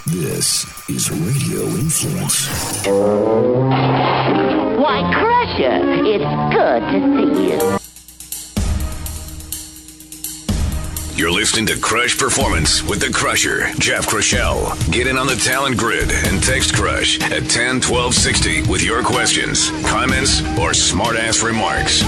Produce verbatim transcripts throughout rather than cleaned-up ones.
This is Radio Influence. Why, Crusher, it's good to see you. You're listening to Crush Performance with the Crusher, Jeff Crushell. Get in on the talent grid and text Crush at ten twelve sixty with your questions, comments, or smart-ass remarks.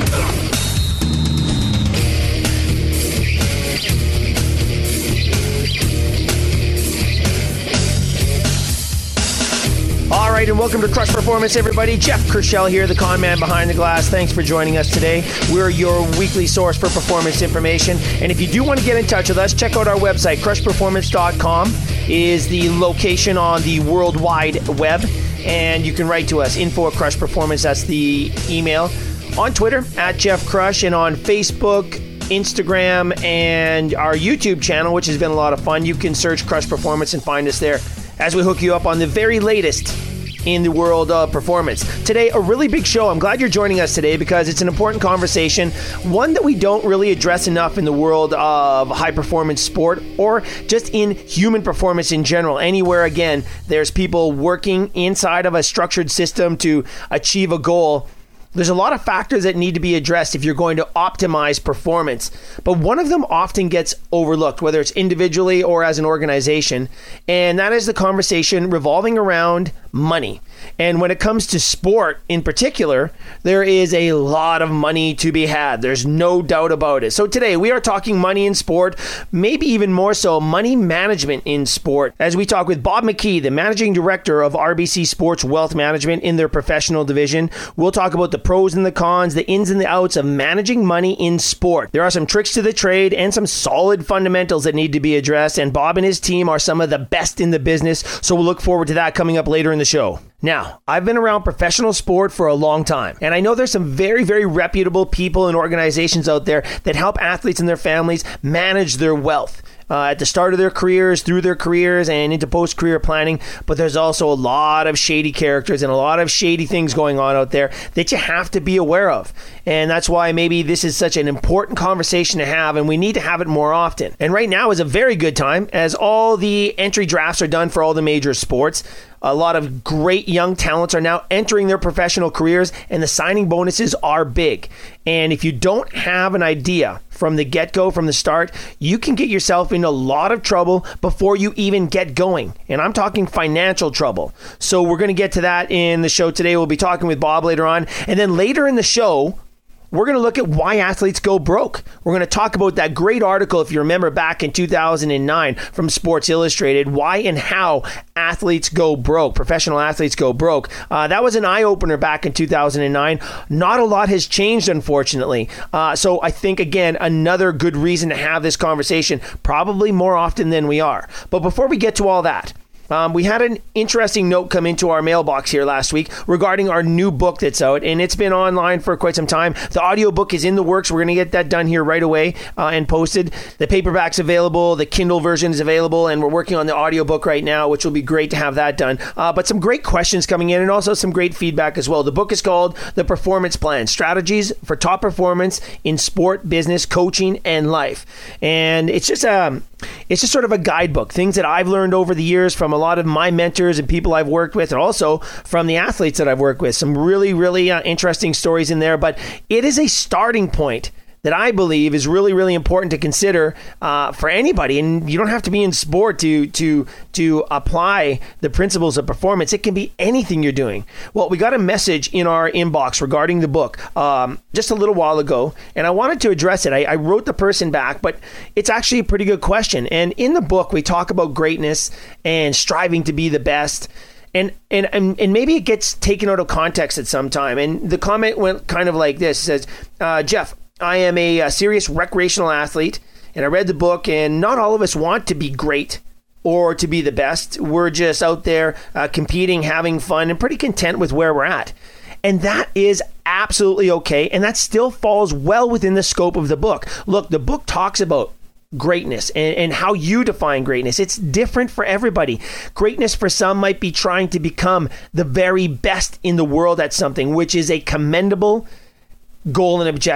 All right, and welcome to Crush Performance, everybody. Jeff Crushell here, the con man behind the glass. Thanks for joining us today. We're your weekly source for performance information. And if you do want to get in touch with us, check out our website. crush performance dot com is the location on the World Wide Web. And you can write to us, info at Crush Performance. That's the email. On Twitter, at Jeff Crush, and on Facebook, Instagram, and our YouTube channel, which has been a lot of fun. You can search Crush Performance and find us there as we hook you up on the very latest in the world of performance. Today, a really big show. I'm glad you're joining us today because it's an important conversation, one that we don't really address enough in the world of high-performance sport or just in human performance in general. Anywhere, again, there's people working inside of a structured system to achieve a goal. There's a lot of factors that need to be addressed if you're going to optimize performance, but one of them often gets overlooked, whether it's individually or as an organization, and that is the conversation revolving around money. And when it comes to sport in particular, there is a lot of money to be had. There's no doubt about it. So today we are talking money in sport, maybe even more so money management in sport, as we talk with Bob McKee, the managing director of R B C Sports Wealth Management in their professional division. We'll talk about the pros and the cons, the ins and the outs of managing money in sport. There are some tricks to the trade and some solid fundamentals that need to be addressed, and Bob and his team are some of the best in the business, so we'll look forward to that coming up later in the show. Now, I've been around professional sport for a long time, and I know there's some very, very reputable people and organizations out there that help athletes and their families manage their wealth. Uh, at the start of their careers, through their careers, and into post-career planning. But there's also a lot of shady characters and a lot of shady things going on out there that you have to be aware of. And that's why maybe this is such an important conversation to have, and we need to have it more often. And right now is a very good time, as all the entry drafts are done for all the major sports. A lot of great young talents are now entering their professional careers, and the signing bonuses are big. And if you don't have an idea from the get-go, from the start, you can get yourself in a lot of trouble before you even get going. And I'm talking financial trouble. So we're going to get to that in the show today. We'll be talking with Bob later on. And then later in the show, we're going to look at why athletes go broke. We're going to talk about that great article, if you remember, back in two thousand nine from Sports Illustrated, why and how athletes go broke, professional athletes go broke. Uh, that was an eye-opener back in two thousand nine. Not a lot has changed, unfortunately. Uh, so I think, again, another good reason to have this conversation, probably more often than we are. But before we get to all that, Um, we had an interesting note come into our mailbox here last week regarding our new book that's out, and it's been online for quite some time. The audiobook is in the works. We're going to get that done here right away uh, and posted. The paperback's available. The Kindle version is available, and we're working on the audiobook right now, which will be great to have that done. Uh, but some great questions coming in and also some great feedback as well. The book is called The Performance Plan, Strategies for Top Performance in Sport, Business, Coaching, and Life. And it's just a... It's just sort of a guidebook, things that I've learned over the years from a lot of my mentors and people I've worked with, and also from the athletes that I've worked with. Some really, really uh, interesting stories in there, but it is a starting point that I believe is really, really important to consider uh, for anybody. And you don't have to be in sport to to to apply the principles of performance. It can be anything you're doing. Well, we got a message in our inbox regarding the book um, just a little while ago, and I wanted to address it. I, I wrote the person back, but it's actually a pretty good question. And in the book, we talk about greatness and striving to be the best. And, and and and maybe it gets taken out of context at some time. And the comment went kind of like this. It says, uh, Jeff, I am a, a serious recreational athlete, and I read the book, and not all of us want to be great or to be the best. We're just out there uh, competing, having fun, and pretty content with where we're at. And that is absolutely okay, and that still falls well within the scope of the book. Look, the book talks about greatness and, and how you define greatness. It's different for everybody. Greatness for some might be trying to become the very best in the world at something, which is a commendable goal and objective.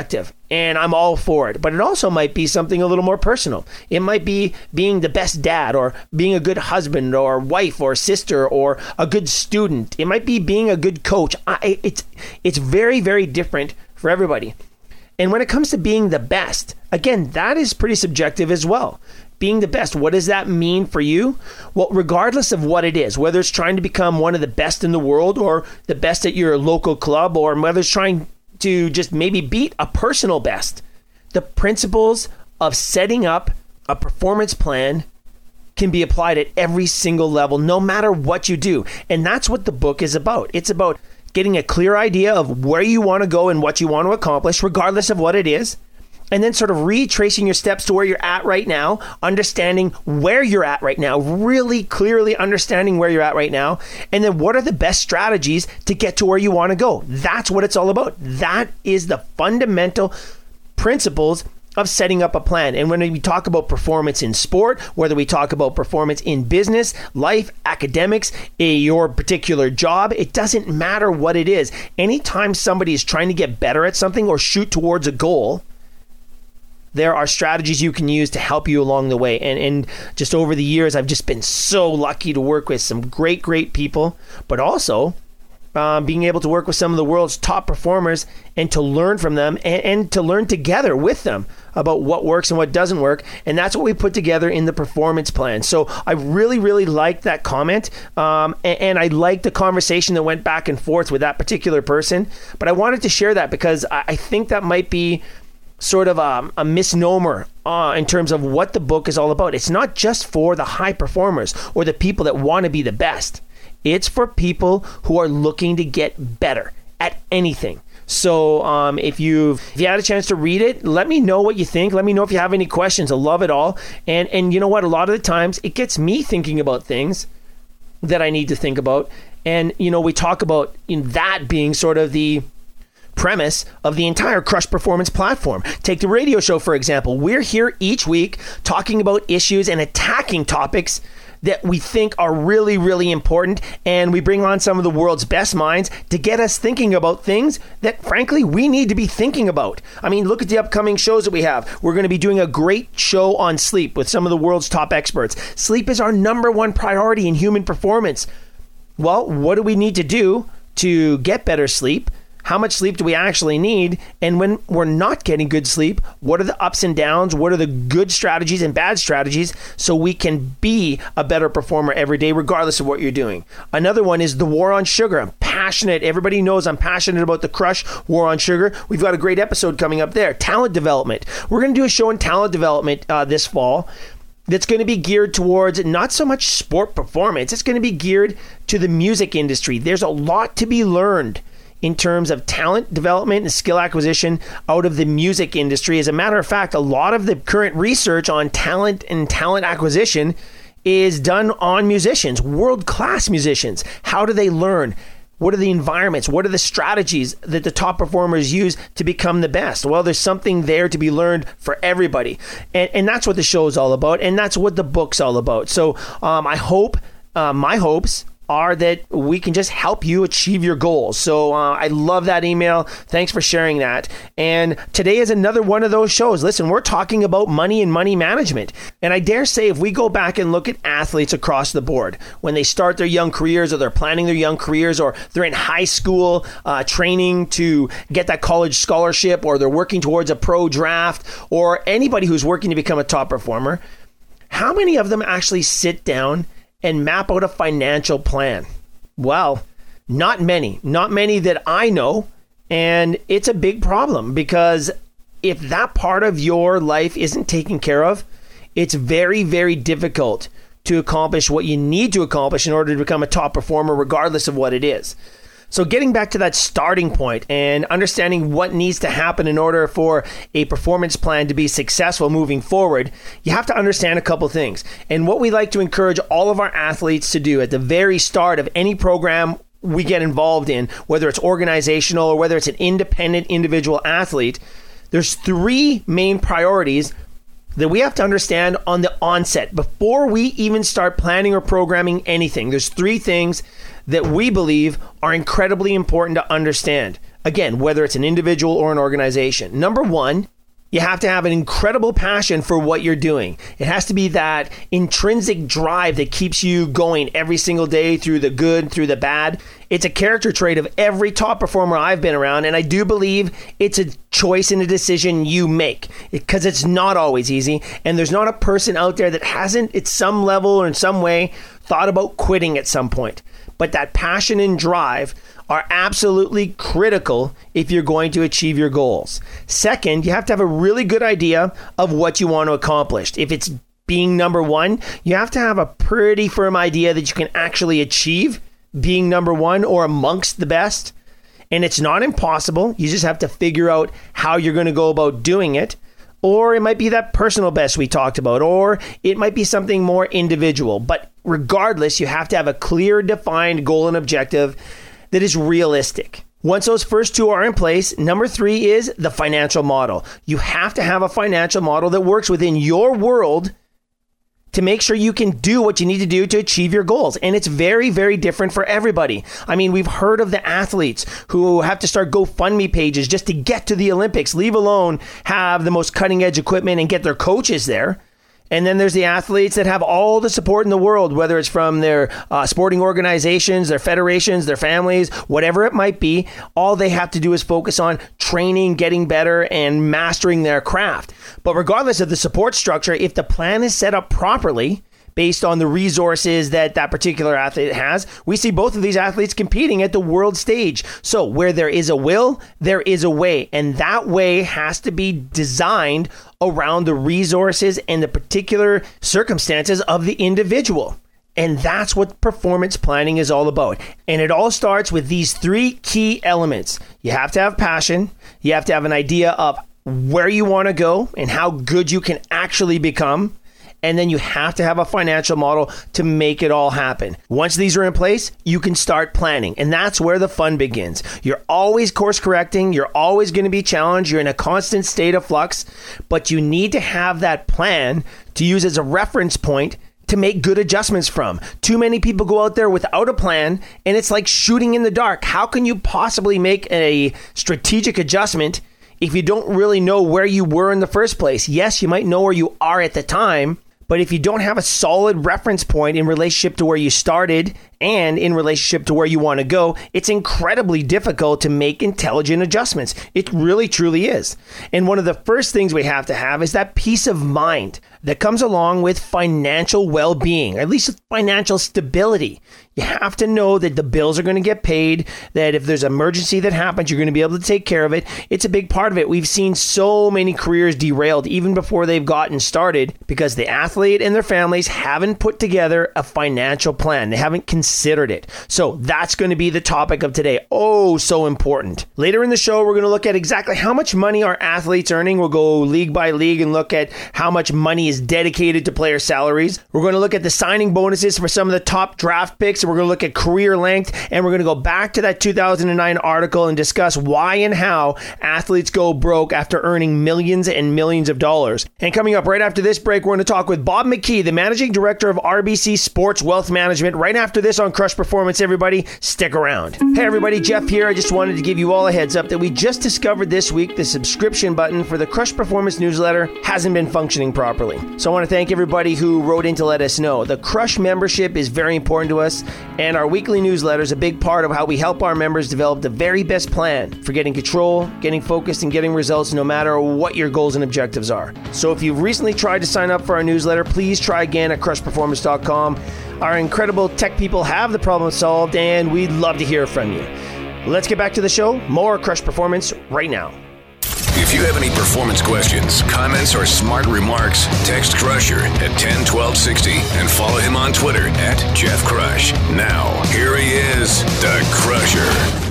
and I'm all for it. But it also might be something a little more personal. It might be being the best dad, or being a good husband or wife or sister, or a good student. It might be being a good coach. I, it's it's very, very different for everybody. And when it comes to being the best, again, that is pretty subjective as well. Being the best, what does that mean for you? Well, regardless of what it is, whether it's trying to become one of the best in the world, or the best at your local club, or whether it's trying to just maybe beat a personal best, the principles of setting up a performance plan can be applied at every single level, no matter what you do. And that's what the book is about. It's about getting a clear idea of where you want to go and what you want to accomplish, regardless of what it is. And then sort of retracing your steps to where you're at right now, understanding where you're at right now, really clearly understanding where you're at right now. And then what are the best strategies to get to where you want to go? That's what it's all about. That is the fundamental principles of setting up a plan. And when we talk about performance in sport, whether we talk about performance in business, life, academics, a, your particular job, it doesn't matter what it is. Anytime somebody is trying to get better at something or shoot towards a goal, there are strategies you can use to help you along the way. And, and just over the years, I've just been so lucky to work with some great, great people, but also Um, being able to work with some of the world's top performers and to learn from them, and, and to learn together with them about what works and what doesn't work. And that's what we put together in the performance plan. So I really, really liked that comment. Um, and, and I liked the conversation that went back and forth with that particular person. But I wanted to share that because I, I think that might be sort of a, a misnomer uh, in terms of what the book is all about. It's not just for the high performers or the people that want to be the best. It's for people who are looking to get better at anything. So um, if you've if you had a chance to read it, let me know what you think. Let me know if you have any questions. I love it all. And and you know what? A lot of the times it gets me thinking about things that I need to think about. And, you know, we talk about in that being sort of the premise of the entire Crush Performance platform. Take the radio show, for example. We're here each week talking about issues and attacking topics that we think are really, really important. And we bring on some of the world's best minds to get us thinking about things that, frankly, we need to be thinking about. I mean, look at the upcoming shows that we have. We're going to be doing a great show on sleep with some of the world's top experts. Sleep is our number one priority in human performance. Well, what do we need to do to get better sleep? How much sleep do we actually need? And when we're not getting good sleep, what are the ups and downs? What are the good strategies and bad strategies so we can be a better performer every day, regardless of what you're doing? Another one is the war on sugar. I'm passionate. Everybody knows I'm passionate about the Crush War on Sugar. We've got a great episode coming up there. Talent development. We're going to do a show on talent development uh, this fall that's going to be geared towards not so much sport performance. It's going to be geared to the music industry. There's a lot to be learned in terms of talent development and skill acquisition out of the music industry. As a matter of fact, a lot of the current research on talent and talent acquisition is done on musicians, world-class musicians. How do they learn? What are the environments? What are the strategies that the top performers use to become the best? Well, there's something there to be learned for everybody. And, and that's what the show is all about. And that's what the book's all about. So um, I hope, uh, my hopes are that we can just help you achieve your goals. So uh, I love that email. Thanks for sharing that. And today is another one of those shows. Listen, we're talking about money and money management. And I dare say if we go back and look at athletes across the board, when they start their young careers or they're planning their young careers or they're in high school uh, training to get that college scholarship or they're working towards a pro draft or anybody who's working to become a top performer, how many of them actually sit down and map out a financial plan? Well, not many, not many that I know. And it's a big problem because if that part of your life isn't taken care of, it's very, very difficult to accomplish what you need to accomplish in order to become a top performer, regardless of what it is. So getting back to that starting point and understanding what needs to happen in order for a performance plan to be successful moving forward, you have to understand a couple things. And what we like to encourage all of our athletes to do at the very start of any program we get involved in, whether it's organizational or whether it's an independent individual athlete, there's three main priorities that we have to understand on the onset before we even start planning or programming anything. There's three things that we believe are incredibly important to understand. Again, whether it's an individual or an organization. Number one, you have to have an incredible passion for what you're doing. It has to be that intrinsic drive that keeps you going every single day through the good, through the bad. It's a character trait of every top performer I've been around, and I do believe it's a choice and a decision you make because it's not always easy, and there's not a person out there that hasn't, at some level or in some way, thought about quitting at some point. But that passion and drive are absolutely critical if you're going to achieve your goals. Second, you have to have a really good idea of what you want to accomplish. If it's being number one, you have to have a pretty firm idea that you can actually achieve being number one or amongst the best. And it's not impossible. You just have to figure out how you're going to go about doing it. Or it might be that personal best we talked about, or it might be something more individual. But regardless, you have to have a clear, defined goal and objective that is realistic. Once those first two are in place, number three is the financial model. You have to have a financial model that works within your world to make sure you can do what you need to do to achieve your goals. And it's very, very different for everybody. I mean, we've heard of the athletes who have to start GoFundMe pages just to get to the Olympics, leave alone have the most cutting edge equipment and get their coaches there. And then there's the athletes that have all the support in the world, whether it's from their uh, sporting organizations, their federations, their families, whatever it might be. All they have to do is focus on training, getting better, and mastering their craft. But regardless of the support structure, if the plan is set up properly, based on the resources that that particular athlete has, we see both of these athletes competing at the world stage. So where there is a will, there is a way. And that way has to be designed around the resources and the particular circumstances of the individual. And that's what performance planning is all about. And it all starts with these three key elements. You have to have passion. You have to have an idea of where you want to go and how good you can actually become. And then you have to have a financial model to make it all happen. Once these are in place, you can start planning. And that's where the fun begins. You're always course correcting. You're always going to be challenged. You're in a constant state of flux. But you need to have that plan to use as a reference point to make good adjustments from. Too many people go out there without a plan, and it's like shooting in the dark. How can you possibly make a strategic adjustment if you don't really know where you were in the first place? Yes, you might know where you are at the time, but if you don't have a solid reference point in relationship to where you started and in relationship to where you want to go, it's incredibly difficult to make intelligent adjustments. It really, truly is. And one of the first things we have to have is that peace of mind that comes along with financial well-being, at least financial stability. You have to know that the bills are going to get paid, that if there's an emergency that happens, you're going to be able to take care of it. It's a big part of it. We've seen so many careers derailed even before they've gotten started because the athlete and their families haven't put together a financial plan. They haven't considered it. So that's going to be the topic of today. Oh, so important. Later in the show, we're going to look at exactly how much money are athletes earning. We'll go league by league and look at how much money is dedicated to player salaries. We're going to look at the signing bonuses for some of the top draft picks. We're going to look at career length, and we're going to go back to that two thousand nine article and discuss why and how athletes go broke after earning millions and millions of dollars. And coming up right after this break, we're going to talk with Bob McKee, the managing director of R B C Sports Wealth Management, right after this on Crush Performance. Everybody, stick around. Hey everybody, Jeff here. I just wanted to give you all a heads up that we just discovered this week the subscription button for the Crush Performance newsletter hasn't been functioning properly. So I want to thank everybody who wrote in to let us know. The Crush membership is very important to us, and our weekly newsletter is a big part of how we help our members develop the very best plan for getting control, getting focused, and getting results no matter what your goals and objectives are. So if you've recently tried to sign up for our newsletter, please try again at crush performance dot com. Our incredible tech people have the problem solved, and we'd love to hear from you. Let's get back to the show. More Crush Performance right now. If you have any performance questions, comments, or smart remarks, text Crusher at ten twelve sixty and follow him on Twitter at Jeff Crush. Now, here he is, the Crusher.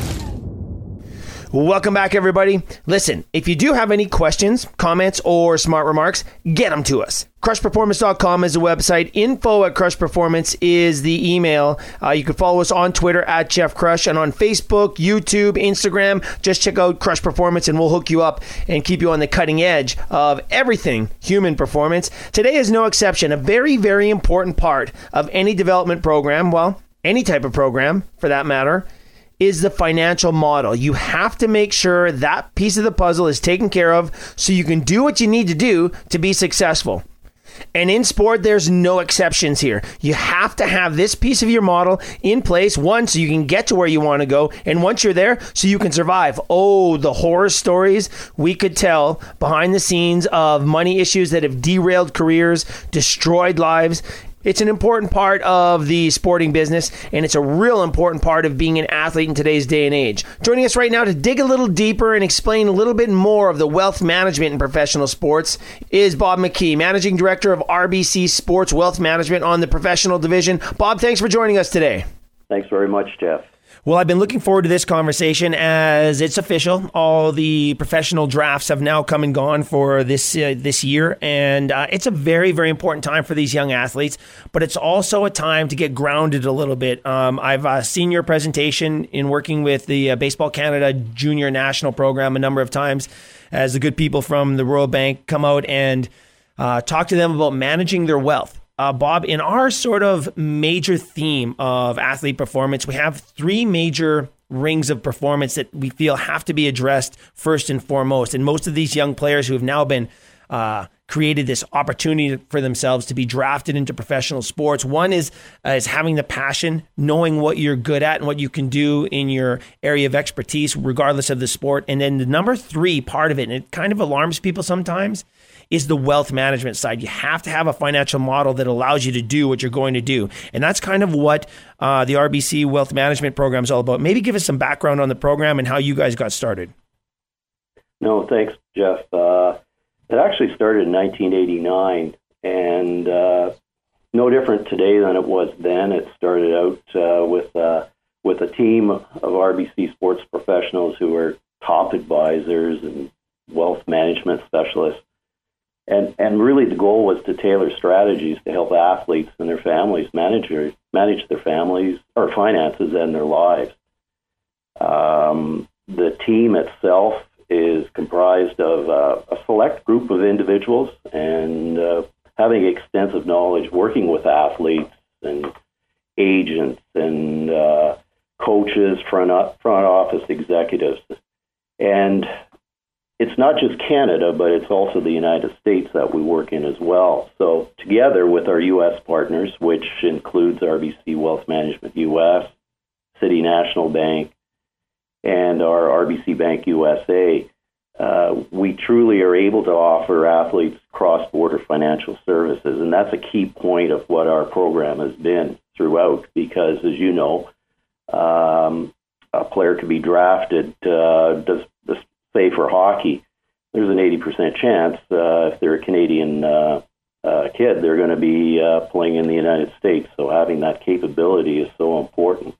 Welcome back, everybody. Listen, if you do have any questions, comments, or smart remarks, get them to us. crush performance dot com is the website. Info at Crush Performance is the email. Uh, you can follow us on Twitter at Jeff Crush, and on Facebook, YouTube, Instagram. Just check out Crush Performance and we'll hook you up and keep you on the cutting edge of everything human performance. Today is no exception. A very, very important part of any development program, well, any type of program for that matter, is the financial model. You have to make sure that piece of the puzzle is taken care of so you can do what you need to do to be successful. And in sport, there's no exceptions here. You have to have this piece of your model in place, one, so you can get to where you want to go, and once you're there, so you can survive. Oh, the horror stories we could tell behind the scenes of money issues that have derailed careers, destroyed lives. It's an important part of the sporting business, and it's a real important part of being an athlete in today's day and age. Joining us right now to dig a little deeper and explain a little bit more of the wealth management in professional sports is Bob McKee, Managing Director of R B C Sports Wealth Management on the professional division. Bob, thanks for joining us today. Thanks very much, Jeff. Well, I've been looking forward to this conversation as it's official. All the professional drafts have now come and gone for this uh, this year, and uh, it's a very, very important time for these young athletes, but it's also a time to get grounded a little bit. Um, I've uh, seen your presentation in working with the uh, Baseball Canada Junior National Program a number of times as the good people from the Royal Bank come out and uh, talk to them about managing their wealth. Uh, Bob, in our sort of major theme of athlete performance, we have three major rings of performance that we feel have to be addressed first and foremost. And most of these young players who have now been uh, created this opportunity for themselves to be drafted into professional sports. One is uh, is having the passion, knowing what you're good at and what you can do in your area of expertise, regardless of the sport. And then the number three part of it, and it kind of alarms people sometimes, is the wealth management side. You have to have a financial model that allows you to do what you're going to do. And that's kind of what uh, the R B C Wealth Management Program is all about. Maybe give us some background on the program and how you guys got started. No, thanks, Jeff. Uh, it actually started in nineteen eighty-nine, and uh, no different today than it was then. It started out uh, with, uh, with a team of R B C sports professionals who were top advisors and wealth management specialists. And and really the goal was to tailor strategies to help athletes and their families manage their, manage their families or finances and their lives. Um, the team itself is comprised of uh, a select group of individuals and uh, having extensive knowledge working with athletes and agents and uh, coaches, front, front office executives. And it's not just Canada, but it's also the United States that we work in as well. So together with our U S partners, which includes R B C Wealth Management U S, City National Bank, and our R B C Bank U S A, uh, we truly are able to offer athletes cross-border financial services. And that's a key point of what our program has been throughout, because as you know, um, a player could be drafted, uh, does, does say for hockey, there's an eighty percent chance uh, if they're a Canadian uh, uh, kid, they're going to be uh, playing in the United States. So having that capability is so important.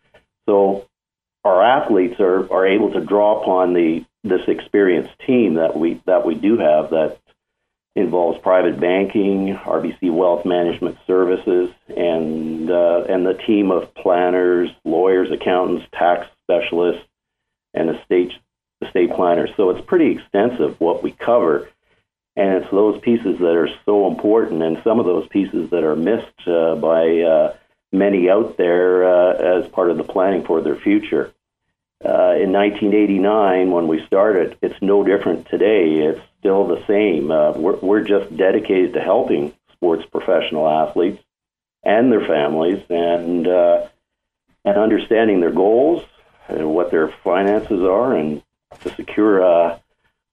So our athletes are, are able to draw upon the this experienced team that we that we do have that involves private banking, R B C Wealth Management Services, and uh, and the team of planners, lawyers, accountants, tax specialists, and estate estate planners. So it's pretty extensive what we cover, and it's those pieces that are so important, and some of those pieces that are missed uh, by uh, many out there uh, as part of the planning for their future. Uh, in nineteen eighty-nine, when we started, it's no different today. It's still the same. Uh, we're, we're just dedicated to helping sports professional athletes and their families, and uh, and understanding their goals and what their finances are, and to secure a,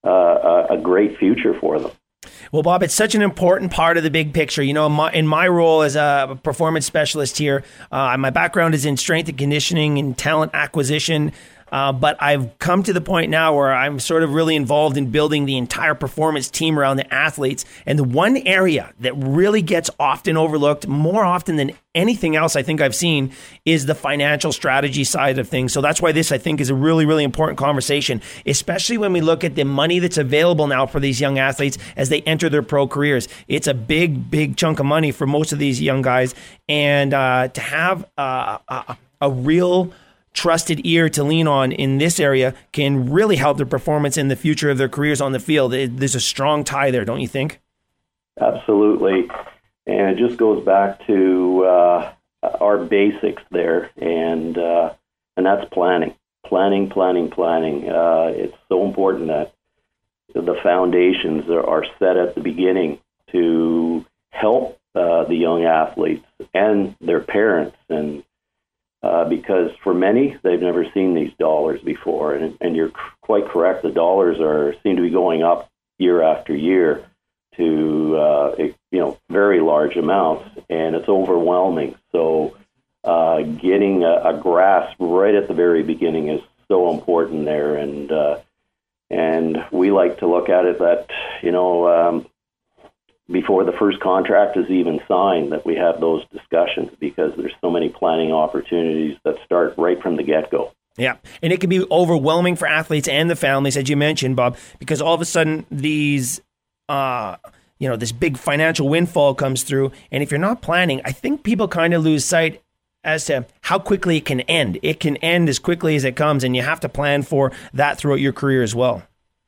a, a great future for them. Well, Bob, it's such an important part of the big picture. You know, my, in my role as a performance specialist here, uh, my background is in strength and conditioning and talent acquisition. Uh, but I've come to the point now where I'm sort of really involved in building the entire performance team around the athletes. And the one area that really gets often overlooked, more often than anything else I think I've seen, is the financial strategy side of things. So that's why this, I think, is a really, really important conversation, especially when we look at the money that's available now for these young athletes as they enter their pro careers. It's a big, big chunk of money for most of these young guys. And uh, to have uh, a, a real trusted ear to lean on in this area can really help their performance in the future of their careers on the field. It, there's a strong tie there, don't you think? Absolutely. And it just goes back to uh, our basics there. And uh, and that's planning, planning, planning, planning. Uh, it's so important that the foundations are, are set at the beginning to help uh, the young athletes and their parents, and uh, because for many, they've never seen these dollars before, and, and you're c- quite correct. The dollars are seem to be going up year after year to uh, you know very large amounts, and it's overwhelming. So uh, getting a, a grasp right at the very beginning is so important there, and uh, and we like to look at it that you know um, before the first contract is even signed, that we have those discussions, because there's so many planning opportunities that start right from the get-go. Yeah, and it can be overwhelming for athletes and the families, as you mentioned, Bob, because all of a sudden these, uh, you know, this big financial windfall comes through, and if you're not planning, I think people kind of lose sight as to how quickly it can end. It can end as quickly as it comes, and you have to plan for that throughout your career as well.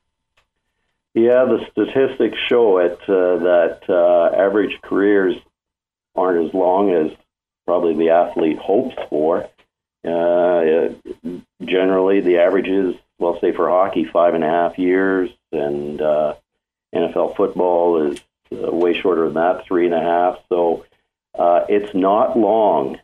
Yeah, the statistics show it uh, that uh, average careers aren't as long as probably the athlete hopes for. Uh, generally, the average is, well, say for hockey, five and a half years, and uh, N F L football is uh, way shorter than that, three and a half. So uh, it's not long,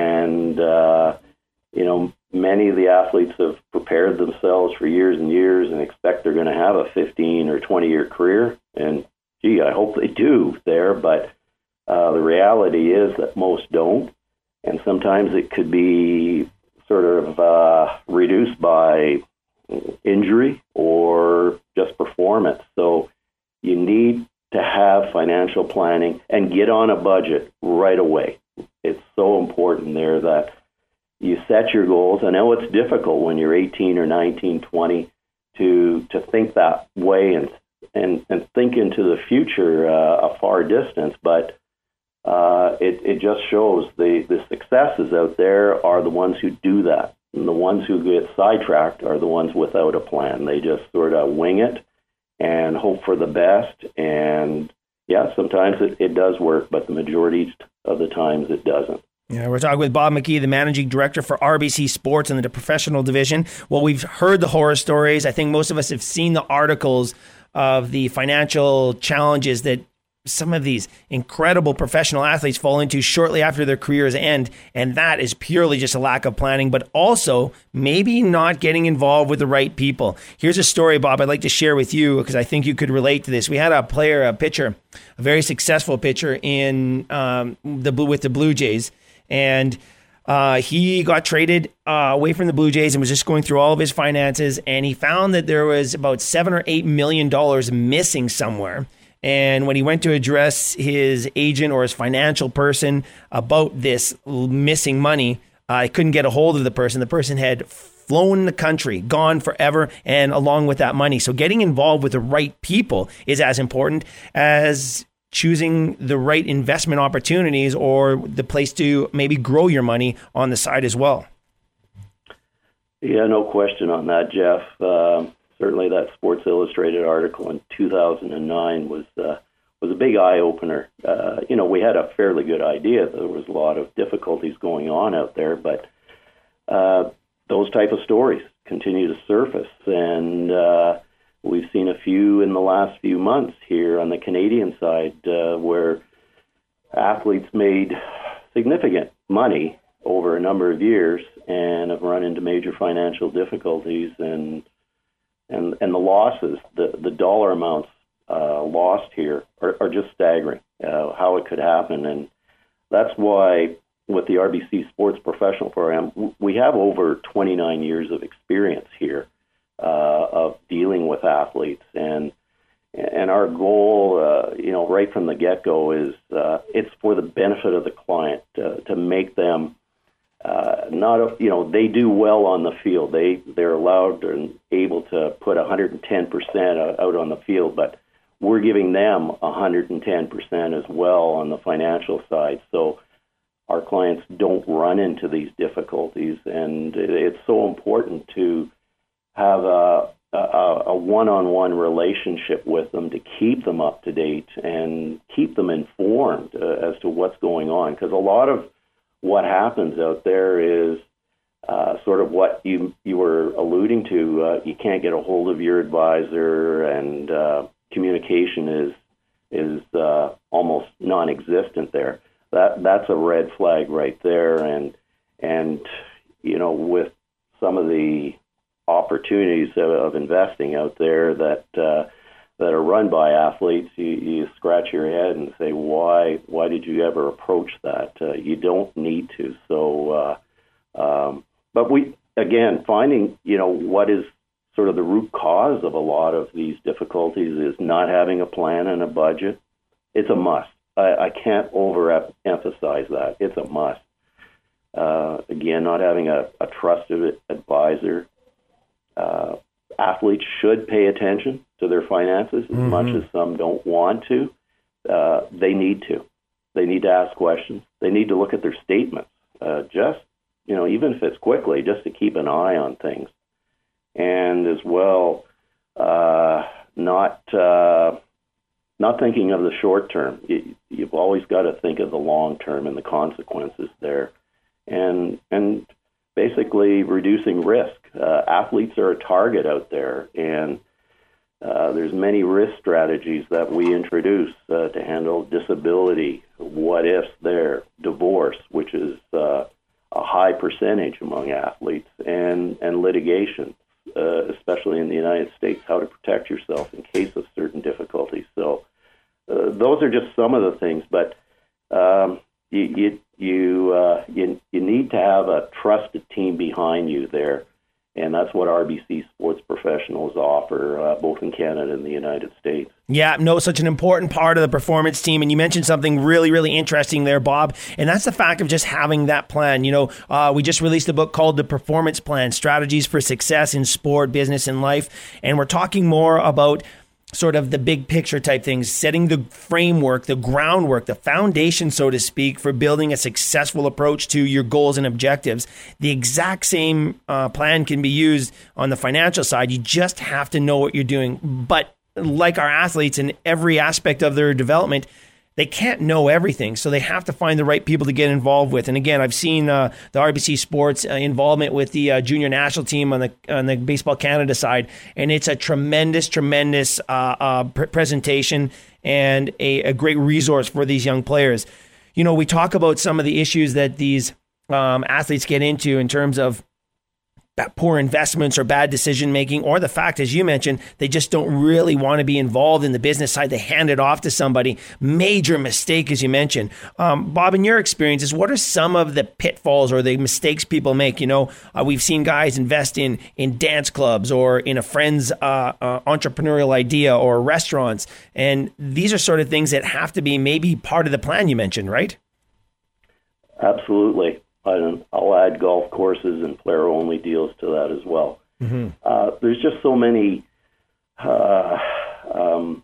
and uh, you know, many of the athletes have prepared themselves for years and years and expect they're going to have a fifteen or twenty year career. And gee, I hope they do there, but uh, the reality is that most don't. And sometimes it could be sort of uh, reduced by injury or just performance. So you need to have financial planning and get on a budget right away. It's so important there that you set your goals. I know it's difficult when you're eighteen or nineteen, twenty to to think that way and and, and think into the future uh, a far distance, but uh, it, it just shows the, the successes out there are the ones who do that. And the ones who get sidetracked are the ones without a plan. They just sort of wing it and hope for the best. And yeah, sometimes it, it does work, but the majority of the times it doesn't. Yeah, we're talking with Bob McKee, the managing director for R B C Sports in the professional division. Well, we've heard the horror stories. I think most of us have seen the articles of the financial challenges that some of these incredible professional athletes fall into shortly after their careers end. And that is purely just a lack of planning, but also maybe not getting involved with the right people. Here's a story, Bob, I'd like to share with you because I think you could relate to this. We had a player, a pitcher, a very successful pitcher in um, the with the Blue Jays. And uh, he got traded uh, away from the Blue Jays and was just going through all of his finances. And he found that there was about seven or eight million dollars missing somewhere. And when he went to address his agent or his financial person about this missing money, I uh, couldn't get a hold of the person. The person had flown the country, gone forever, and along with that money. So getting involved with the right people is as important as choosing the right investment opportunities or the place to maybe grow your money on the side as well. Yeah, no question on that, Jeff. Uh, certainly that Sports Illustrated article in two thousand nine was uh, was a big eye-opener. Uh, you know, we had a fairly good idea that there was a lot of difficulties going on out there, but uh, those type of stories continue to surface, and uh, we've seen a few in the last few months here on the Canadian side uh, where athletes made significant money over a number of years and have run into major financial difficulties, and and and the losses, the, the dollar amounts uh, lost here are, are just staggering, uh, how it could happen. And that's why with the R B C Sports Professional Program, we have over twenty-nine years of experience here uh, of dealing with athletes. And and our goal, uh, you know, right from the get-go is uh, it's for the benefit of the client uh, to make them Uh, not, you know, they do well on the field. They, they're allowed and able to put one hundred ten percent out on the field, but we're giving them one hundred ten percent as well on the financial side. So our clients don't run into these difficulties, and it, it's so important to have a, a, a one-on-one relationship with them to keep them up to date and keep them informed uh, as to what's going on, because a lot of what happens out there is uh, sort of what you you were alluding to. Uh, you can't get a hold of your advisor, and uh, communication is is uh, almost non-existent there. That that's a red flag right there, and and you know, with some of the opportunities of, of investing out there that uh, that are run by athletes, you, you scratch your head and say, why why did you ever approach that? Uh, you don't need to. So, uh, um, but we again finding you know what is sort of the root cause of a lot of these difficulties is not having a plan and a budget. It's a must. I, I can't overemphasize that. It's a must. Uh, again, not having a, a trusted advisor. Uh, athletes should pay attention to their finances as mm-hmm. much as some don't want to. Uh, they need to. They need to ask questions. They need to look at their statements, uh, just, you know, even if it's quickly, just to keep an eye on things. And as well, uh, not uh, not thinking of the short term. You, you've always got to think of the long term and the consequences there. And and basically reducing risk. Uh, athletes are a target out there, and uh, there's many risk strategies that we introduce uh, to handle disability, what ifs there, divorce, which is uh, a high percentage among athletes, and, and litigation, uh, especially in the United States, how to protect yourself in case of certain difficulties. So uh, those are just some of the things, but um, you you you, uh, you you need to have a trusted team behind you there, and that's what R B C Sports Professionals offer, uh, both in Canada and the United States. Yeah, no, such an important part of the performance team, and you mentioned something really, really interesting there, Bob, and that's the fact of just having that plan. You know, uh, we just released a book called The Performance Plan: Strategies for Success in Sport, Business, and Life, and we're talking more about sort of the big picture type things, setting the framework, the groundwork, the foundation, so to speak, for building a successful approach to your goals and objectives. The exact same uh, plan can be used on the financial side. You just have to know what you're doing. But like our athletes in every aspect of their development, they can't know everything, so they have to find the right people to get involved with. And again, I've seen uh, the R B C Sports uh, involvement with the uh, junior national team on the on the Baseball Canada side, and it's a tremendous, tremendous uh, uh, pr- presentation and a, a great resource for these young players. You know, we talk about some of the issues that these um, athletes get into in terms of poor investments or bad decision making, or the fact, as you mentioned, they just don't really want to be involved in the business side. They hand it off to somebody. Major mistake, as you mentioned. Um, Bob, in your experiences, what are some of the pitfalls or the mistakes people make? You know, uh, we've seen guys invest in in dance clubs or in a friend's uh, uh, entrepreneurial idea or restaurants, and these are sort of things that have to be maybe part of the plan you mentioned, right? Absolutely. I'll add golf courses and player-only deals to that as well. Mm-hmm. Uh, there's just so many uh, um,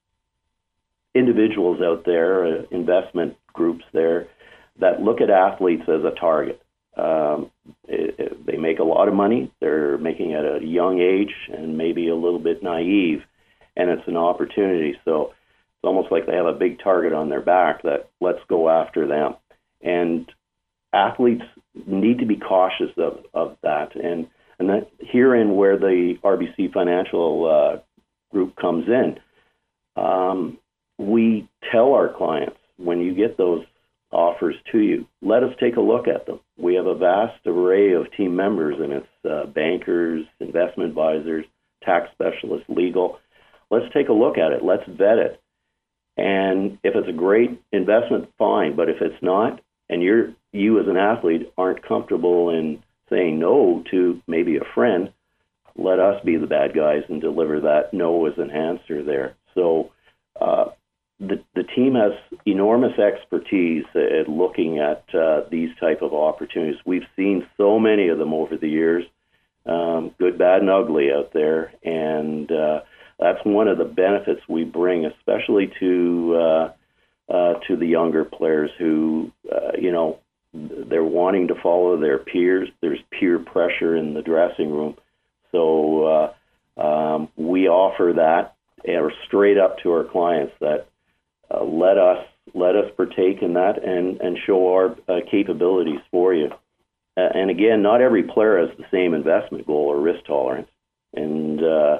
individuals out there, uh, investment groups there, that look at athletes as a target. Um, it, it, they make a lot of money. They're making it at a young age and maybe a little bit naive, and it's an opportunity. So it's almost like they have a big target on their back that let's go after them. And athletes need to be cautious of, of that. And and that herein where the R B C Financial uh, Group comes in. Um, we tell our clients, when you get those offers to you, let us take a look at them. We have a vast array of team members, and it's uh, bankers, investment advisors, tax specialists, legal. Let's take a look at it. Let's vet it. And if it's a great investment, fine. But if it's not, and you're you as an athlete aren't comfortable in saying no to maybe a friend, let us be the bad guys and deliver that no as an answer there. So uh, the the team has enormous expertise at looking at uh, these type of opportunities. We've seen so many of them over the years, um, good, bad, and ugly out there, and uh, that's one of the benefits we bring, especially to uh, uh, to the younger players who, uh, you know, they're wanting to follow their peers. There's peer pressure in the dressing room. So uh, um, we offer that uh, straight up to our clients that uh, let us let us partake in that and, and show our uh, capabilities for you. and again, not every player has the same investment goal or risk tolerance. And uh,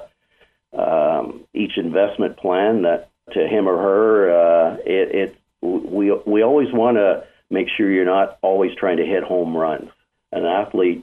um, each investment plan that to him or her, uh, it, it we we always want to make sure you're not always trying to hit home runs. An athlete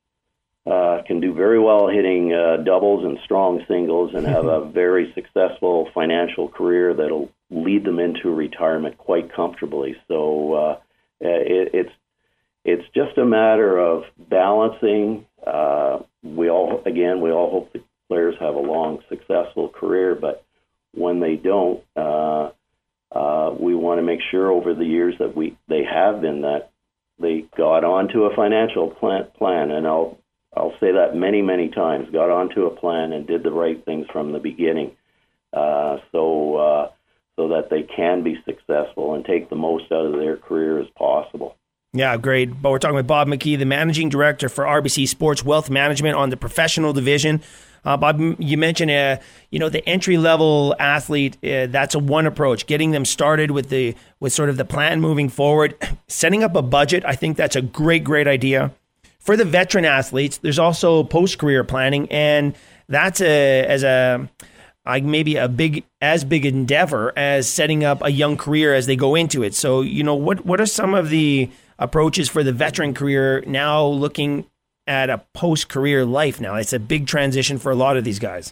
uh, can do very well hitting uh, doubles and strong singles and have a very successful financial career that'll lead them into retirement quite comfortably. So uh, it, it's it's just a matter of balancing. Uh, we all, again, we all hope the players have a long, successful career, but when they don't, uh, uh, we want to make sure over the years that we they have been that they got onto a financial plan, plan and I'll I'll say that many, many times, got onto a plan and did the right things from the beginning, uh, so uh, so that they can be successful and take the most out of their career as possible. Yeah, great. But we're talking with Bob McKee, the Managing Director for R B C Sports Wealth Management on the professional division. Uh, Bob, you mentioned, uh, you know, the entry-level athlete, uh, that's a one approach, getting them started with the with sort of the plan moving forward. Setting up a budget, I think that's a great, great idea. For the veteran athletes, there's also post-career planning, and that's a as a uh, maybe a big as big endeavor as setting up a young career as they go into it. So, you know, what what are some of the approaches for the veteran career now, looking at a post-career life now? It's a big transition for a lot of these guys.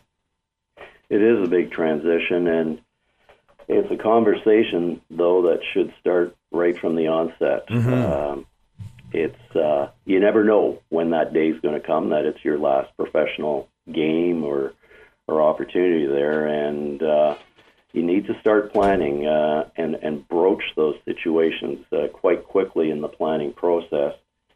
It is a big transition, and it's a conversation, though, that should start right from the onset. Mm-hmm. Um, it's uh, you never know when that day is going to come, that it's your last professional game or or opportunity there, and uh, you need to start planning uh, and, and broach those situations uh, quite quickly in the planning process.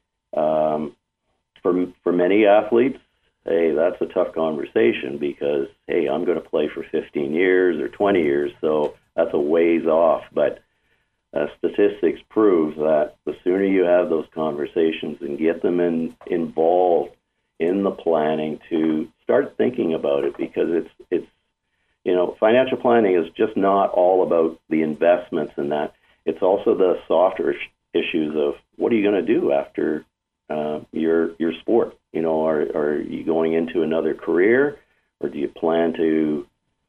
Um, for for many athletes, hey, that's a tough conversation because, hey, I'm going to play for fifteen years or twenty years, so that's a ways off. But uh, statistics prove that the sooner you have those conversations and get them in, involved in the planning to start thinking about it, because it's it's you know, financial planning is just not all about the investments and that. It's also the softer issues of what are you going to do after uh, your your sport? You know, are are you going into another career, or do you plan to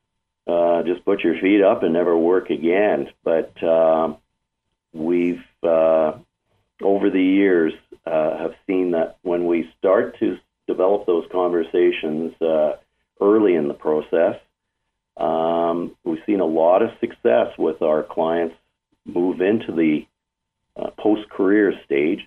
uh, just put your feet up and never work again? But um, we've uh, over the years uh, have seen that when we start to develop those conversations uh, early in the process, um, we've seen a lot of success with our clients move into the uh, post-career stage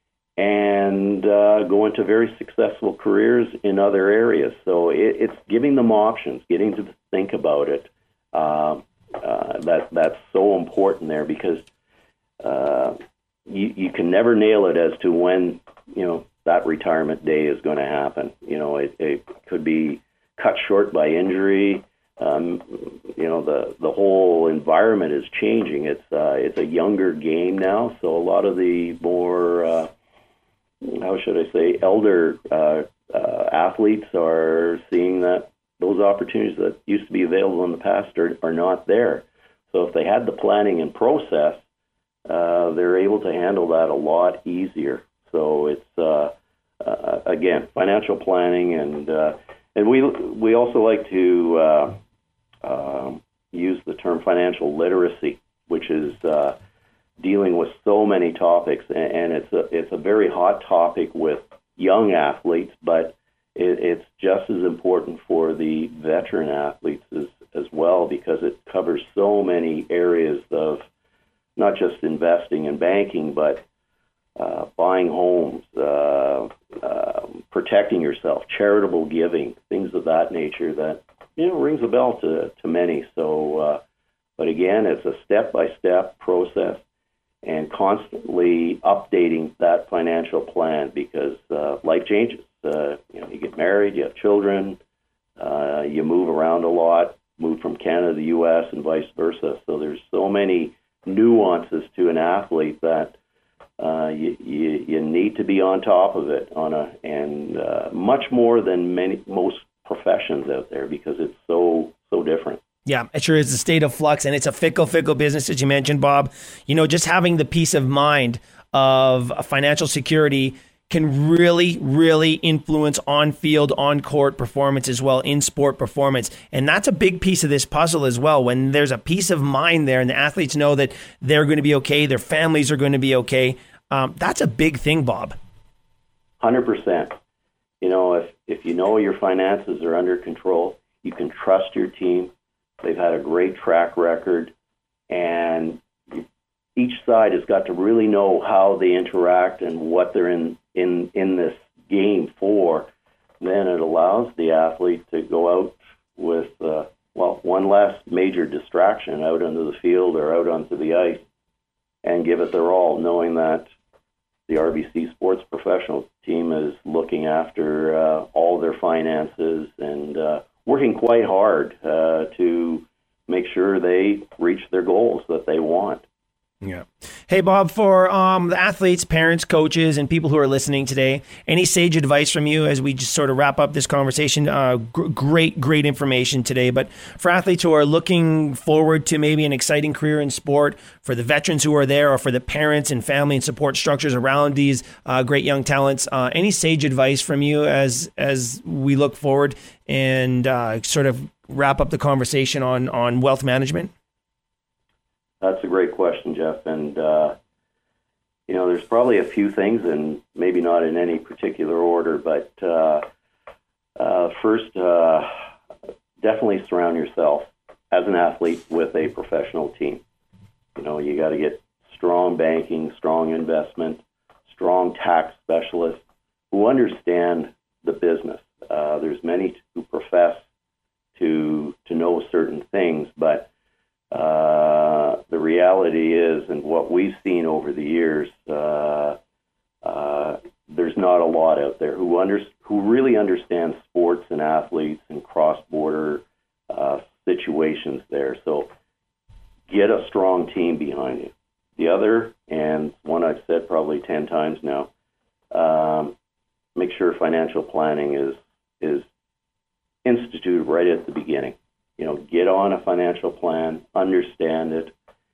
and uh, go into very successful careers in other areas. So it, it's giving them options, getting to think about it. Uh, uh, that that's so important there, because uh, you, you can never nail it as to when, you know, that retirement day is going to happen. You know, it, it could be cut short by injury. Um, you know, the the whole environment is changing. It's uh, it's a younger game now, so a lot of the more uh, how should I say elder uh, uh, athletes are seeing that those opportunities that used to be available in the past are, are not there. So if they had the planning and process, uh, they're able to handle that a lot easier. So it's uh, uh, again, financial planning, and uh, and we we also like to uh, um, use the term financial literacy, which is uh, dealing with so many topics, and, and it's a it's a very hot topic with young athletes, but it, it's just as important for the veteran athletes as as well, because it covers so many areas of not just investing and banking, but Uh, buying homes, uh, uh, protecting yourself, charitable giving, things of that nature that, you know, rings a bell to, to many. So, uh, but again, it's a step-by-step process and constantly updating that financial plan, because uh, life changes. Uh, you know, you get married, you have children, uh, you move around a lot, move from Canada to the U S and vice versa. So there's so many nuances to an athlete that Uh, you, you you need to be on top of it on a and uh, much more than many most professions out there, because it's so so different. Yeah, it sure is a state of flux, and it's a fickle, fickle business, as you mentioned, Bob. You know, just having the peace of mind of financial security can really, really influence on-field, on-court performance as well, in-sport performance. And that's a big piece of this puzzle as well. When there's a peace of mind there and the athletes know that they're going to be okay, their families are going to be okay, um, that's a big thing, Bob. one hundred percent. You know, if, if you know your finances are under control, you can trust your team. They've had a great track record, and each side has got to really know how they interact and what they're in, in, in this game for. Then it allows the athlete to go out with, uh, well, one less major distraction out onto the field or out onto the ice and give it their all, knowing that the R B C Sports Professional team is looking after uh, all their finances and uh, working quite hard uh, to make sure they reach their goals that they want. Yeah. Hey, Bob, for um, the athletes, parents, coaches, and people who are listening today, any sage advice from you as we just sort of wrap up this conversation? Uh, gr- great, great information today. But for athletes who are looking forward to maybe an exciting career in sport, for the veterans who are there, or for the parents and family and support structures around these uh, great young talents, uh, any sage advice from you as as we look forward and uh, sort of wrap up the conversation on, on wealth management? That's a great question, Jeff. And, uh, you know, there's probably a few things, and maybe not in any particular order, but uh, uh, first, uh, definitely surround yourself as an athlete with a professional team. You know, you got to get strong banking, strong investment, strong tax specialists who understand the business. Uh, there's many who profess to to know certain things, but Uh, the reality is, and what we've seen over the years, uh, uh, there's not a lot out there who under, who really understand sports and athletes and cross-border uh, situations there. So get a strong team behind you. The other, and one I've said probably ten times now, um, make sure financial planning is is instituted right at the beginning. You know, get on a financial plan, understand it,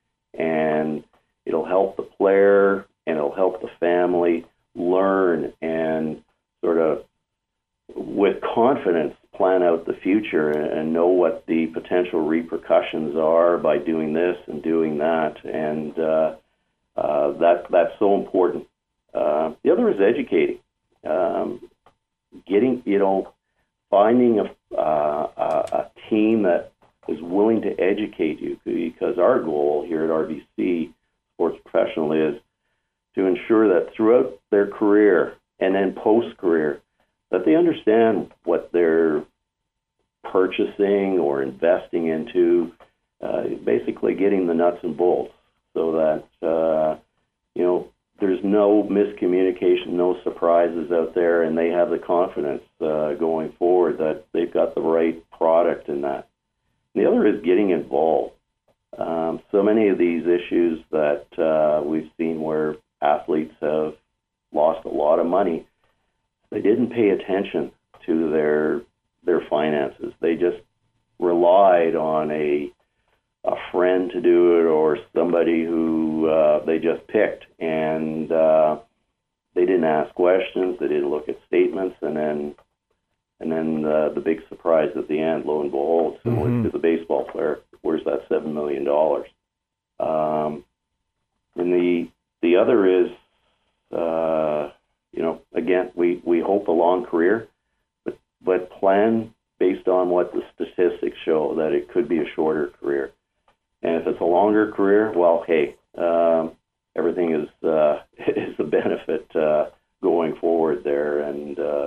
and it'll help the player and it'll help the family learn and sort of, with confidence, plan out the future and, and know what the potential repercussions are by doing this and doing that. And uh, uh, that that's so important. Uh, the other is educating. Um, getting, you know, finding a, uh, a, a team that is willing to educate you, because our goal here at R B C Sports Professional is to ensure that throughout their career and then post-career, that they understand what they're purchasing or investing into, uh, basically getting the nuts and bolts so that, uh, you know, there's no miscommunication, no surprises out there, and they have the confidence uh, going forward that they've got the right product in that. And the other is getting involved. Um, so many of these issues that uh, we've seen where athletes have lost a lot of money, they didn't pay attention to their their finances. They just relied on a a friend to do it or somebody who uh, they just picked, and uh, they didn't ask questions. They didn't look at statements, and then and then uh, the big surprise at the end, lo and behold, similar mm-hmm. to the baseball player, where's that seven million dollars? Um, and the the other is, uh, you know, again, we, we hope a long career, but but plan based on what the statistics show that it could be a shorter career. And if it's a longer career, well, hey, um, everything is uh, is a benefit uh, going forward there, and uh,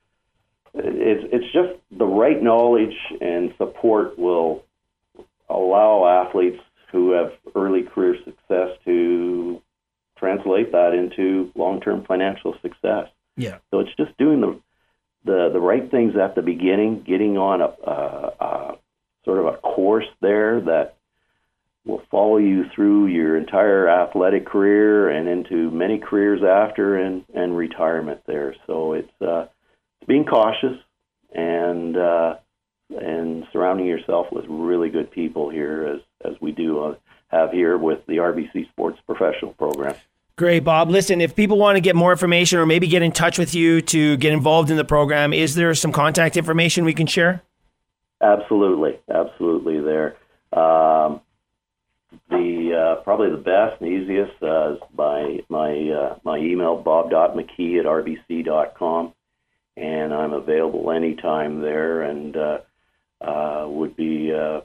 it's it's just the right knowledge and support will allow athletes who have early career success to translate that into long-term financial success. Yeah. So it's just doing the the the right things at the beginning, getting on a, a, a sort of a course there that will follow you through your entire athletic career and into many careers after and, and retirement there. So it's uh, being cautious and uh, and surrounding yourself with really good people here, as as we do uh, have here with the R B C Sports Professional Program. Great, Bob. Listen, if people want to get more information or maybe get in touch with you to get involved in the program, is there some contact information we can share? Absolutely. Absolutely there. Um, the uh, probably the best and easiest uh, is by my uh, my email, bob dot mckee at r b c dot com, and I'm available anytime there, and uh, uh, would be uh,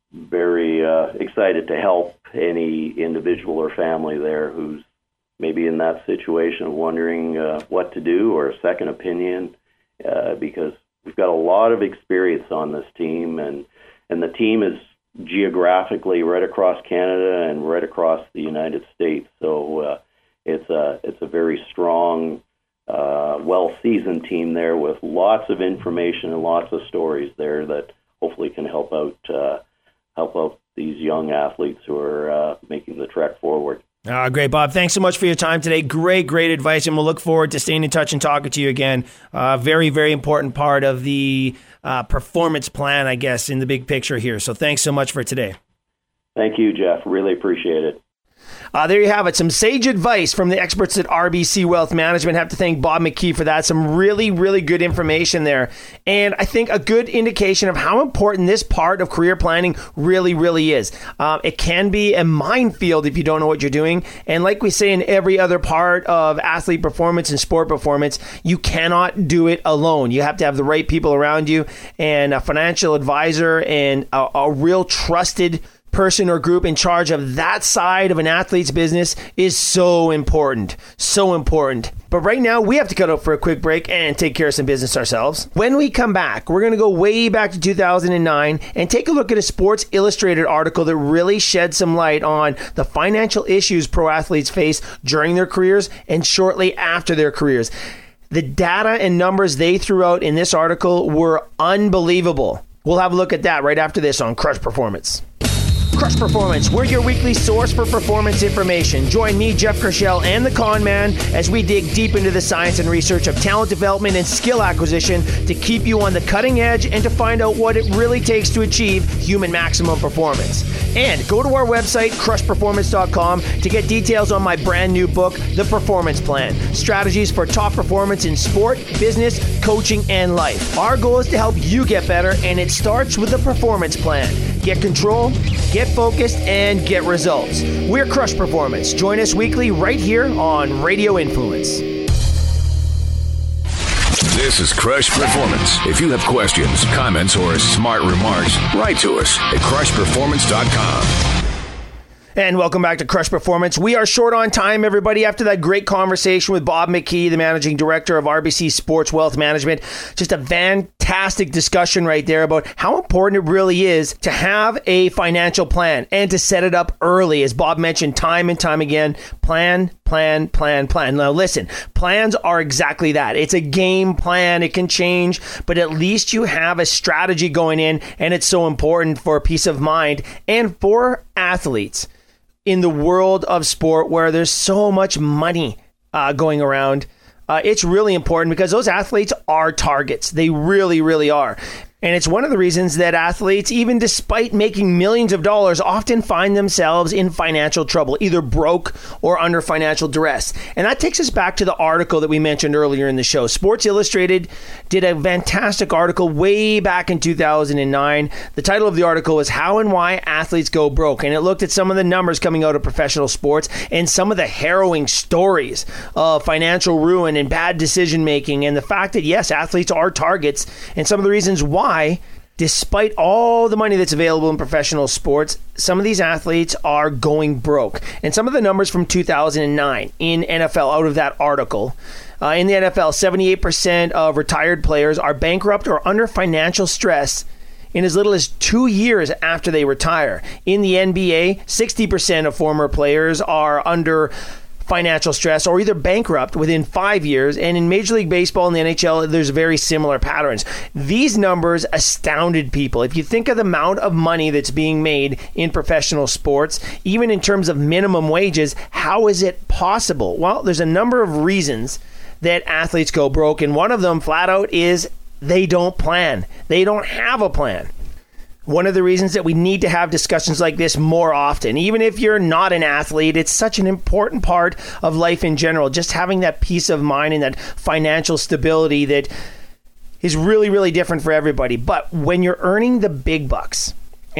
very uh, excited to help any individual or family there who's maybe in that situation of wondering uh, what to do or a second opinion, uh, because we've got a lot of experience on this team, and, and the team is geographically right across Canada and right across the United States. So uh, it's a it's a very strong, uh, well-seasoned team there with lots of information and lots of stories there that hopefully can help out uh, help out these young athletes who are uh, making the trek forward. Uh, great, Bob. Thanks so much for your time today. Great, great advice, and we'll look forward to staying in touch and talking to you again. Uh, very, very important part of the uh, performance plan, I guess, in the big picture here. So thanks so much for today. Thank you, Jeff. Really appreciate it. Uh, there you have it. Some sage advice from the experts at R B C Wealth Management. Have to thank Bob McKee for that. Some really, really good information there. And I think a good indication of how important this part of career planning really, really is. Uh, it can be a minefield if you don't know what you're doing. And like we say in every other part of athlete performance and sport performance, you cannot do it alone. You have to have the right people around you and a financial advisor and a, a real trusted person or group in charge of that side of an athlete's business is so important. So important. But right now, we have to cut out for a quick break and take care of some business ourselves. When we come back, we're going to go way back to two thousand nine and take a look at a Sports Illustrated article that really sheds some light on the financial issues pro athletes face during their careers and shortly after their careers. The data and numbers they threw out in this article were unbelievable. We'll have a look at that right after this on Crush Performance. Crush Performance, we're your weekly source for performance information. Join me, Jeff Kershell, and the Con Man as we dig deep into the science and research of talent development and skill acquisition to keep you on the cutting edge and to find out what it really takes to achieve human maximum performance. And go to our website, crush performance dot com, to get details on my brand new book, The Performance Plan, Strategies for Top Performance in Sport, Business, Coaching, and Life. Our goal is to help you get better, and it starts with the Performance Plan. Get control, get focused, and get results. We're Crush Performance. Join us weekly right here on Radio Influence. This is Crush Performance. If you have questions, comments, or smart remarks, write to us at crush performance dot com. And welcome back to Crush Performance. We are short on time, everybody, after that great conversation with Bob McKee, the Managing Director of R B C Sports Wealth Management. Just a fantastic discussion right there about how important it really is to have a financial plan and to set it up early. As Bob mentioned time and time again, plan, plan, plan, plan. Now listen, plans are exactly that. It's a game plan. It can change, but at least you have a strategy going in, and it's so important for peace of mind and for athletes in the world of sport where there's so much money uh, going around. Uh, it's really important because those athletes are targets. They really, really are. And it's one of the reasons that athletes, even despite making millions of dollars, often find themselves in financial trouble, either broke or under financial duress. And that takes us back to the article that we mentioned earlier in the show. Sports Illustrated did a fantastic article way back in two thousand nine. The title of the article was How and Why Athletes Go Broke. And it looked at some of the numbers coming out of professional sports and some of the harrowing stories of financial ruin and bad decision making, and the fact that, yes, athletes are targets, and some of the reasons why Why, despite all the money that's available in professional sports, some of these athletes are going broke. And some of the numbers from two thousand nine in N F L out of that article. Uh, in the N F L, seventy-eight percent of retired players are bankrupt or under financial stress in as little as two years after they retire. In the N B A, sixty percent of former players are under financial stress or either bankrupt within five years. And in Major League Baseball and the N H L, there's very similar patterns. These numbers astounded people. If you think of the amount of money that's being made in professional sports, even in terms of minimum wages, how is it possible? Well, there's a number of reasons that athletes go broke. And one of them, flat out, is they don't plan. They don't have a plan. One of the reasons that we need to have discussions like this more often, even if you're not an athlete, it's such an important part of life in general. Just having that peace of mind and that financial stability that is really, really different for everybody. But when you're earning the big bucks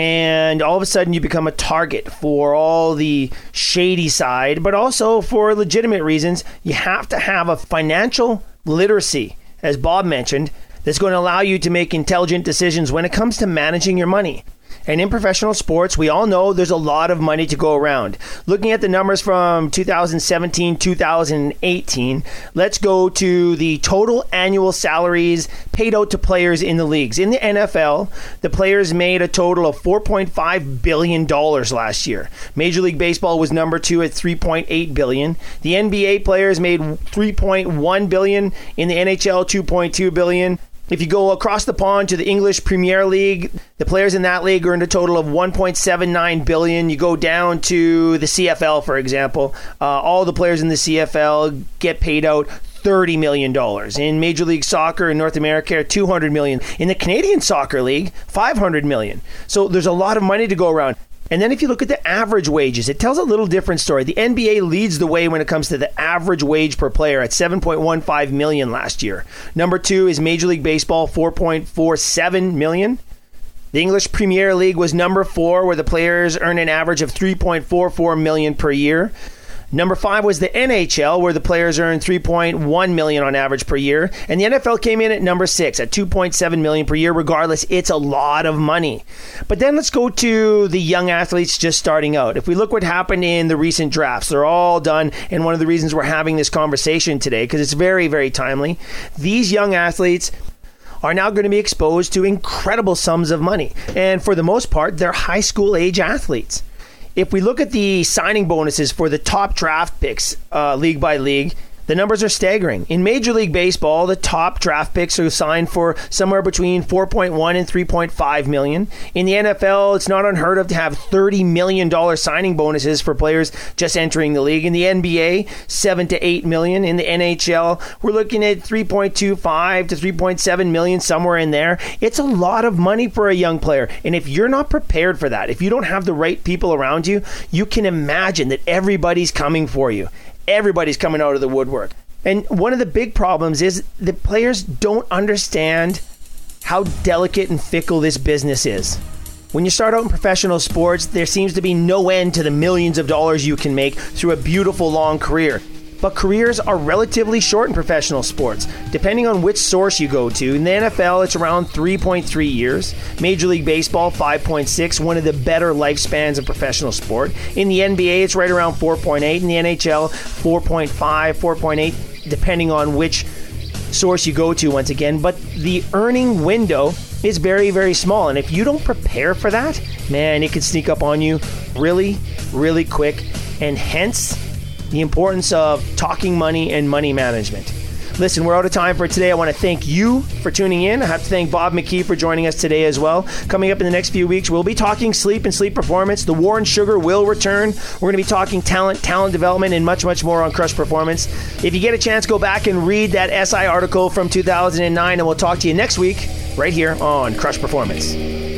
and all of a sudden you become a target for all the shady side, but also for legitimate reasons, you have to have a financial literacy, as Bob mentioned, that's going to allow you to make intelligent decisions when it comes to managing your money. And in professional sports, we all know there's a lot of money to go around. Looking at the numbers from two thousand seventeen, two thousand eighteen, let's go to the total annual salaries paid out to players in the leagues. In the N F L, the players made a total of four point five billion dollars last year. Major League Baseball was number two at three point eight billion dollars. The N B A players made three point one billion dollars. In the N H L, two point two billion dollars. If you go across the pond to the English Premier League, the players in that league earned a total of one point seven nine billion dollars. You go down to the C F L, for example, uh, all the players in the C F L get paid out thirty million dollars. In Major League Soccer in North America, two hundred million dollars. In the Canadian Soccer League, five hundred million dollars. So there's a lot of money to go around. And then if you look at the average wages, it tells a little different story. The N B A leads the way when it comes to the average wage per player at seven point one five million dollars last year. Number two is Major League Baseball, four point four seven million dollars. The English Premier League was number four, where the players earn an average of three point four four million dollars per year. Number five was the N H L, where the players earn three point one million dollars on average per year. And the N F L came in at number six at two point seven million dollars per year. Regardless, it's a lot of money. But then let's go to the young athletes just starting out. If we look what happened in the recent drafts, they're all done. And one of the reasons we're having this conversation today, because it's very, very timely, these young athletes are now going to be exposed to incredible sums of money. And for the most part, they're high school age athletes. If we look at the signing bonuses for the top draft picks, uh, league by league, the numbers are staggering. In Major League Baseball, the top draft picks are signed for somewhere between four point one and three point five million. In the N F L, it's not unheard of to have thirty million dollars signing bonuses for players just entering the league. In the N B A, seven to eight million. In the N H L, we're looking at three point two five to three point seven million, somewhere in there. It's a lot of money for a young player. And if you're not prepared for that, if you don't have the right people around you, you can imagine that everybody's coming for you. Everybody's coming out of the woodwork. And one of the big problems is the players don't understand how delicate and fickle this business is. When you start out in professional sports, there seems to be no end to the millions of dollars you can make through a beautiful long career. But careers are relatively short in professional sports, depending on which source you go to. In the N F L, it's around three point three years. Major League Baseball, five point six, one of the better lifespans of professional sport. In the N B A, it's right around four point eight. In the N H L, four point five, four point eight, depending on which source you go to once again. But the earning window is very, very small. And if you don't prepare for that, man, it can sneak up on you really, really quick. And hence, the importance of talking money and money management. Listen, we're out of time for today. I want to thank you for tuning in. I have to thank Bob McKee for joining us today as well. Coming up in the next few weeks, we'll be talking sleep and sleep performance. The War and Sugar will return. We're going to be talking talent, talent development, and much, much more on Crush Performance. If you get a chance, go back and read that S I article from two thousand nine, and we'll talk to you next week right here on Crush Performance.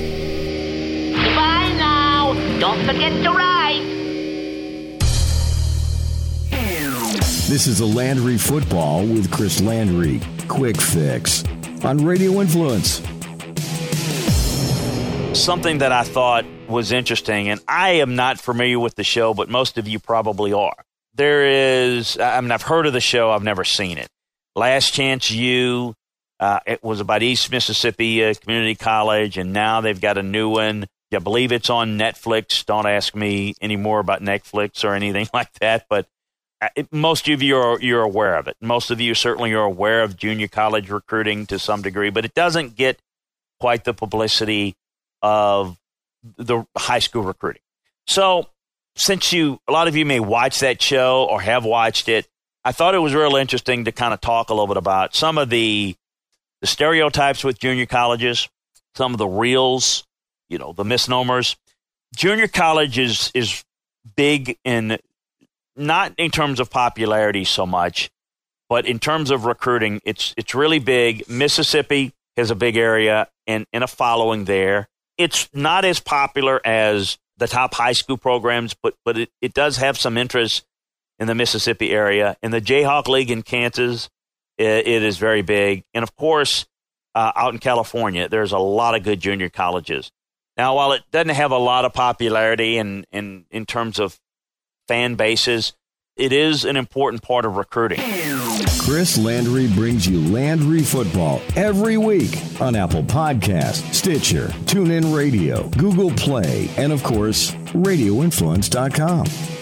Goodbye now. Don't forget to write. This is a Landry Football with Chris Landry. Quick Fix on Radio Influence. Something that I thought was interesting, and I am not familiar with the show, but most of you probably are. There is, I mean, I've heard of the show. I've never seen it. Last Chance U, uh, it was about East Mississippi uh, Community College, and now they've got a new one. I believe it's on Netflix. Don't ask me any more about Netflix or anything like that, but It, most of you are you're aware of it. Most of you certainly are aware of junior college recruiting to some degree, but it doesn't get quite the publicity of the high school recruiting. So since you, a lot of you may watch that show or have watched it, I thought it was real interesting to kind of talk a little bit about some of the, the stereotypes with junior colleges, some of the reals, you know, the misnomers. Junior college is is big in, not in terms of popularity so much, but in terms of recruiting, it's it's really big. Mississippi has a big area and, and a following there. it's not as popular as the top high school programs, but but it, it does have some interest in the Mississippi area. In the Jayhawk League in Kansas, it, it is very big. And, of course, uh, out in California, there's a lot of good junior colleges. Now, while it doesn't have a lot of popularity in, in, in terms of fan bases, it is an important part of recruiting. Chris Landry brings you Landry Football every week on Apple Podcasts, Stitcher, TuneIn Radio, Google Play, and, of course, radio influence dot com.